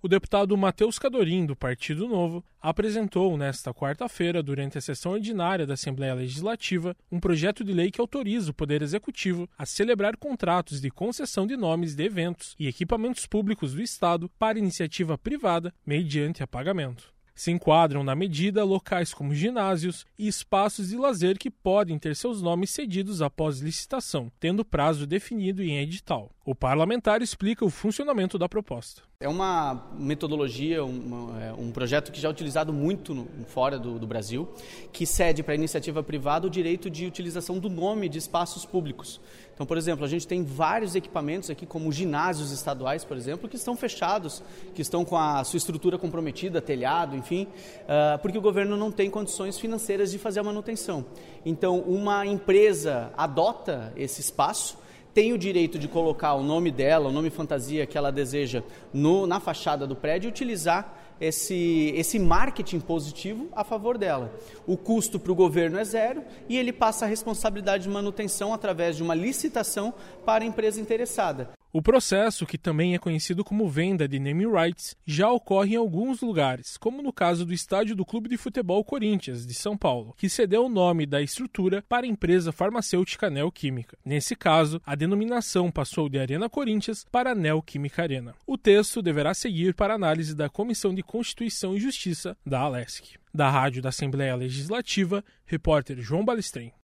O deputado Matheus Cadorim, do Partido Novo, apresentou nesta quarta-feira, durante a sessão ordinária da Assembleia Legislativa, um projeto de lei que autoriza o Poder Executivo a celebrar contratos de concessão de nomes de eventos e equipamentos públicos do Estado para iniciativa privada mediante pagamento. Se enquadram na medida locais como ginásios e espaços de lazer que podem ter seus nomes cedidos após licitação, tendo prazo definido em edital. O parlamentar explica o funcionamento da proposta. É uma metodologia, um projeto que já é utilizado muito fora do Brasil, que cede para a iniciativa privada o direito de utilização do nome de espaços públicos. Então, por exemplo, a gente tem vários equipamentos aqui, como ginásios estaduais, por exemplo, que estão fechados, que estão com a sua estrutura comprometida, telhado, enfim, porque o governo não tem condições financeiras de fazer a manutenção. Então, uma empresa adota esse espaço, tem o direito de colocar o nome dela, o nome fantasia que ela deseja na fachada do prédio e utilizar esse marketing positivo a favor dela. O custo para o governo é zero e ele passa a responsabilidade de manutenção através de uma licitação para a empresa interessada. O processo, que também é conhecido como venda de naming rights, já ocorre em alguns lugares, como no caso do estádio do Clube de Futebol Corinthians, de São Paulo, que cedeu o nome da estrutura para a empresa farmacêutica Neoquímica. Nesse caso, a denominação passou de Arena Corinthians para Neoquímica Arena. O texto deverá seguir para análise da Comissão de Constituição e Justiça da Alesc. Da Rádio da Assembleia Legislativa, repórter João Balistrem.